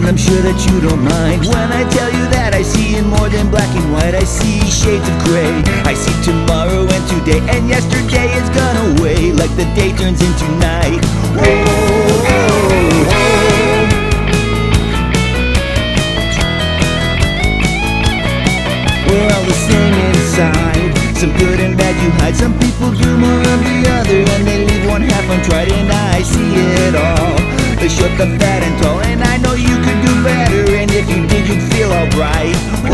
I'm sure that you don't mind when I tell you that I see in more than black and white. I see shades of gray. I see tomorrow and today, and yesterday is gone away like the day turns into night. We're all the same inside. Some good and bad you hide. Some people do more of the other, and they leave one half untried. And I see it all. The short, the fat and tall. And I know you could do better, and if you did, you'd feel alright.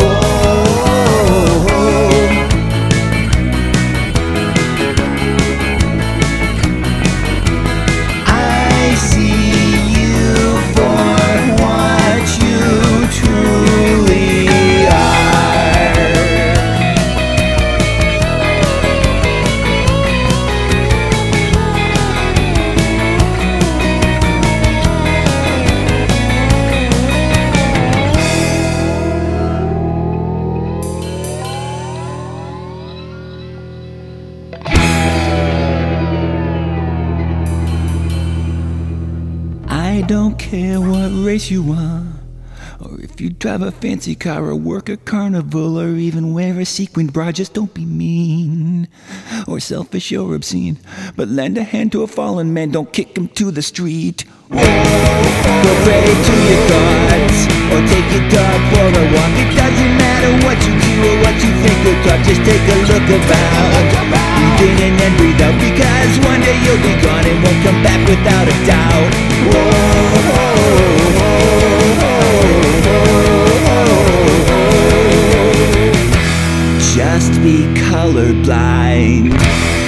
I see you for what you truly are. I don't care what race you are, or if you drive a fancy car or work a carnival, or even wear a sequined bra. Just don't be mean, or selfish or obscene, but lend a hand to a fallen man. Don't kick him to the street. Go pray to your gods, or take your dog for a walk. It doesn't matter what you do or what you think or talk. Just take a look about. Breathe in and breathe out, because one day you'll be gone and won't come back without a doubt. Just be colorblind.